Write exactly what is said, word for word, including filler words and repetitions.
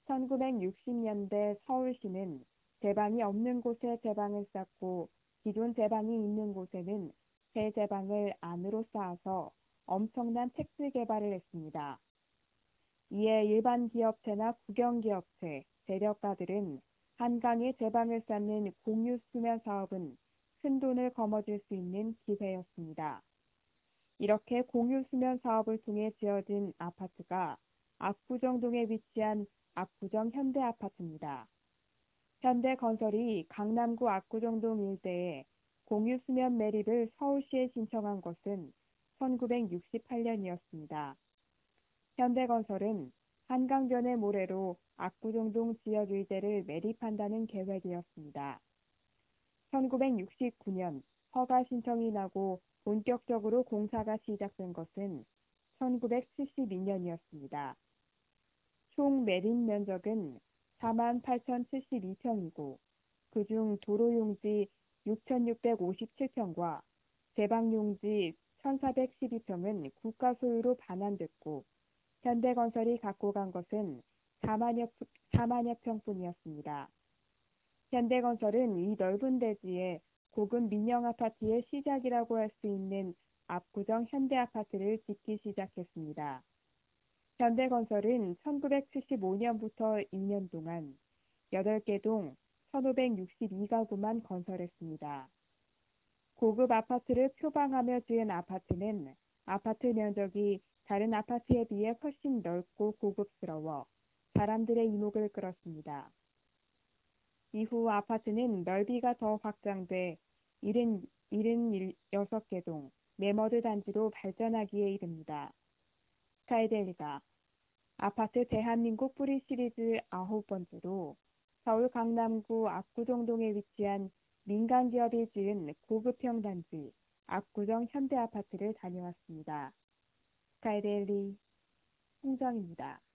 천구백육십 년대 서울시는 제방이 없는 곳에 제방을 쌓고 기존 제방이 있는 곳에는 새 제방을 안으로 쌓아서 엄청난 텍스 개발을 했습니다. 이에 일반 기업체나 국영기업체, 재력가들은 한강에 제방을 쌓는 공유 수면 사업은 큰 돈을 거머쥘 수 있는 기회였습니다. 이렇게 공유 수면 사업을 통해 지어진 아파트가 압구정동에 위치한 압구정 현대아파트입니다. 현대건설이 강남구 압구정동 일대에 공유 수면 매립을 서울시에 신청한 것은 천구백육십팔 년이었습니다. 현대건설은 한강변의 모래로 압구정동 지역 일대를 매립한다는 계획이었습니다. 천구백육십구 년 허가 신청이 나고 본격적으로 공사가 시작된 것은 천구백칠십이 년이었습니다. 총 매립 면적은 사만 팔천칠십이 평이고 그중 도로용지 육천육백오십칠 평과 제방용지 천사백십이 평은 국가 소유로 반환됐고 현대건설이 갖고 간 것은 사만여, 사만여 평뿐이었습니다. 현대건설은 이 넓은 대지에 고급 민영 아파트의 시작이라고 할 수 있는 압구정 현대아파트를 짓기 시작했습니다. 현대건설은 천구백칠십오 년부터 이 년 동안 여덟 개 동 천오백육십이 가구만 건설했습니다. 고급 아파트를 표방하며 지은 아파트는 아파트 면적이 다른 아파트에 비해 훨씬 넓고 고급스러워 사람들의 이목을 끌었습니다. 이후 아파트는 넓이가 더 확장돼 칠십육 개 동 매머드 단지로 발전하기에 이릅니다. 스카이델리가 아파트 대한민국 뿌리 시리즈 아홉 번째로 서울 강남구 압구정동에 위치한 민간기업이 지은 고급형 단지 압구정 현대아파트를 다녀왔습니다. 스카이데일리 홍정입니다.